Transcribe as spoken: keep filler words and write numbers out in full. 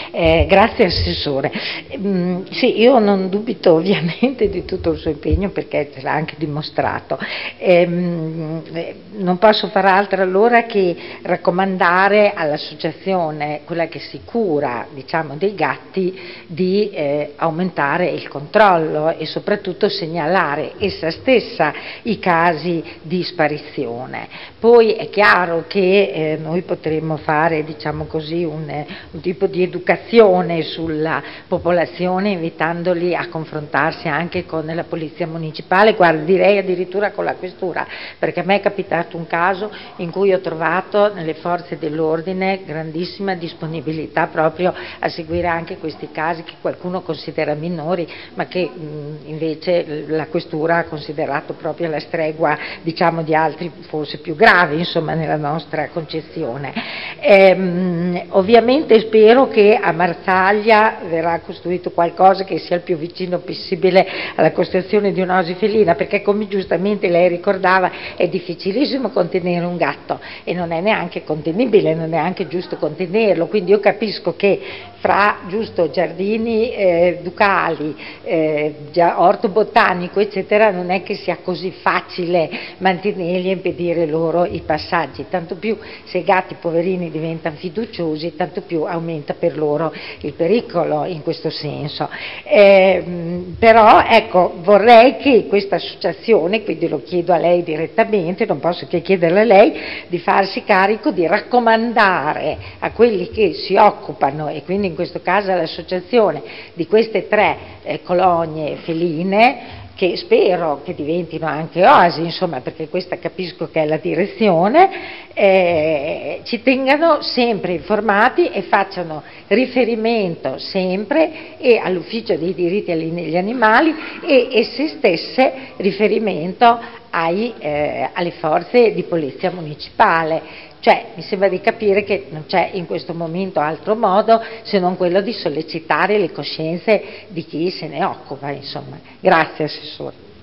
Eh, grazie Assessore. Mm, sì, io non dubito ovviamente di tutto il suo impegno perché ce l'ha anche dimostrato. Ehm, eh, non posso far altro allora che raccomandare all'associazione, quella che si cura diciamo, dei gatti, di eh, aumentare il controllo e soprattutto segnalare essa stessa i casi di sparizione. Poi è chiaro che eh, noi potremmo fare diciamo così, un, un tipo di educazione sulla popolazione invitandoli a confrontarsi anche con la polizia municipale, guarda, direi addirittura con la questura, perché a me è capitato un caso in cui ho trovato nelle forze dell'ordine grandissima disponibilità proprio a seguire anche questi casi che qualcuno considera minori ma che mh, invece la questura ha considerato proprio la stregua diciamo di altri forse più gravi insomma nella nostra concezione. Ehm, ovviamente spero che a Marsaglia verrà costruito qualcosa che sia il più vicino possibile alla costruzione di un'oasi felina, perché come giustamente lei ricordava è difficilissimo contenere un gatto e non è neanche contenibile, non è neanche giusto contenerlo, quindi io capisco che fra giusto giardini eh, ducali, eh, orto botanico eccetera non è che sia così facile mantenerli e impedire loro i passaggi, tanto più se i gatti poverini diventano fiduciosi tanto più aumenta per loro il pericolo in questo senso. Eh, però ecco vorrei che questa associazione, quindi lo chiedo a lei direttamente, non posso che chiederle a lei di farsi carico di raccomandare a quelli che si occupano e quindi in questo caso all'associazione di queste tre eh, colonie feline che spero che diventino anche oasi, insomma, perché questa capisco che è la direzione, eh, ci tengano sempre informati e facciano riferimento sempre e all'ufficio dei diritti degli animali e esse stesse riferimento ai, eh, alle forze di polizia municipale. Cioè, mi sembra di capire che non c'è in questo momento altro modo se non quello di sollecitare le coscienze di chi se ne occupa, insomma. Grazie Assessore.